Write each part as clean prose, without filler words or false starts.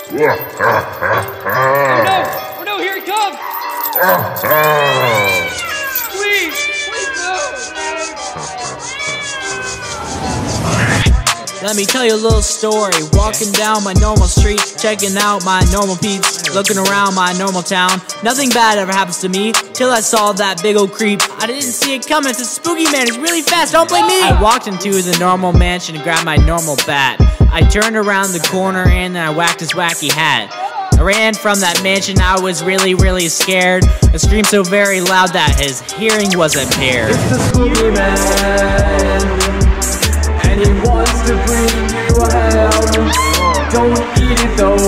Oh no! Oh no, here it comes! Please! Please no! Let me tell you a little story. Walking down my normal street, checking out my normal peeps, looking around my normal town. Nothing bad ever happens to me till I saw that big old creep. I didn't see it coming. It's a spooky man. He's really fast. Don't blame me. I walked into the normal mansion and grabbed my normal bat. I turned around the corner and then I whacked his wacky hat. I ran from that mansion. I was really, really scared. I screamed so very loud that his hearing was impaired. It's the spooky man, and he wants to bring you hell. Don't eat it though.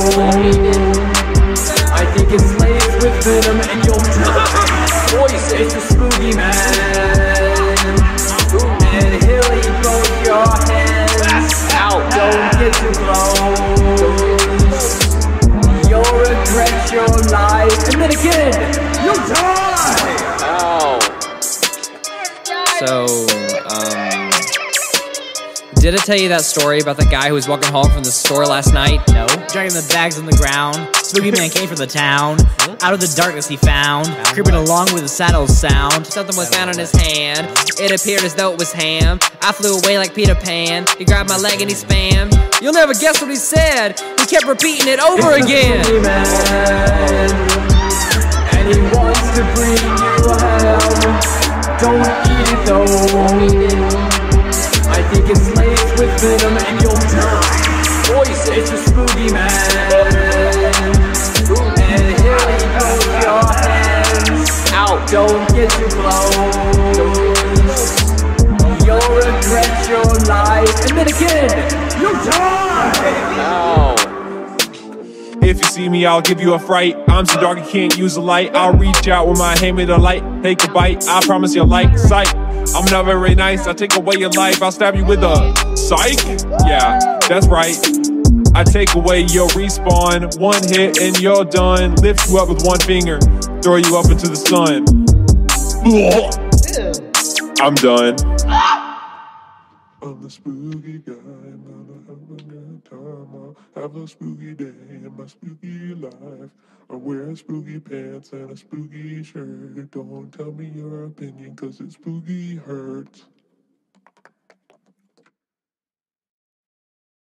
I think it's laced with venom and you'll die. Poison. It's the spooky man, and he'll eat both your hands. Out. Don't get too close. You'll regret your life, and then again, you'll die. So, did I tell you that story about the guy who was walking home from the store last night? No. Dragging the bags on the ground. Spooky man came from the town. Out of the darkness he found. Creeping along with a saddle sound. Something was found in his hand. It appeared as though it was ham. I flew away like Peter Pan. He grabbed my leg and he spammed. You'll never guess what he said. He kept repeating it over again. Spooky man, and he wants to bring you hell. Don't eat it though. I think it's laced with venom and you'll die. Poison. It's a spooky man, and he'll eat both your hands. Out. Don't get too close. You'll regret your life, and then again, you'll die. If you see me, I'll give you a fright. I'm so dark you can't use a light. I'll reach out with my hand with a light. Take a bite, I promise you'll like sight. I'm not very nice, I'll take away your life. I'll stab you with a psych. Yeah, that's right. I take away your respawn. One hit and you're done. Lift you up with one finger, throw you up into the sun. I'm done. I'm the spooky guy, I'm gonna have a good time. I'll have a spooky day in my spooky life. I'm wearing spooky pants and a spooky shirt. Don't tell me your opinion, cause it's spooky hurts.